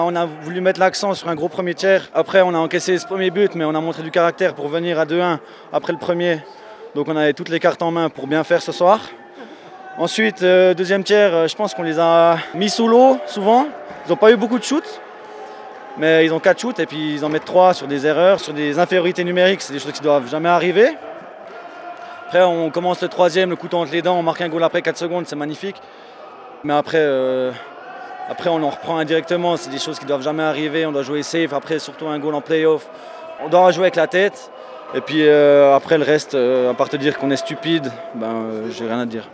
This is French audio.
On a voulu mettre l'accent sur un gros premier tiers. Après, on a encaissé ce premier but, mais on a montré du caractère pour venir à 2-1 après le premier. Donc on avait toutes les cartes en main pour bien faire ce soir. Ensuite, deuxième tiers, je pense qu'on les a mis sous l'eau souvent. Ils n'ont pas eu beaucoup de shoots, mais ils ont 4 shoots et puis ils en mettent 3 sur des erreurs, sur des infériorités numériques. C'est des choses qui ne doivent jamais arriver. Après, on commence le troisième, le couteau entre les dents, on marque un goal après 4 secondes, c'est magnifique. Mais après, on en reprend indirectement, c'est des choses qui ne doivent jamais arriver. On doit jouer safe, après surtout un goal en play-off. On doit jouer avec la tête. Et puis après le reste, à part te dire qu'on est stupide, j'ai rien à te dire.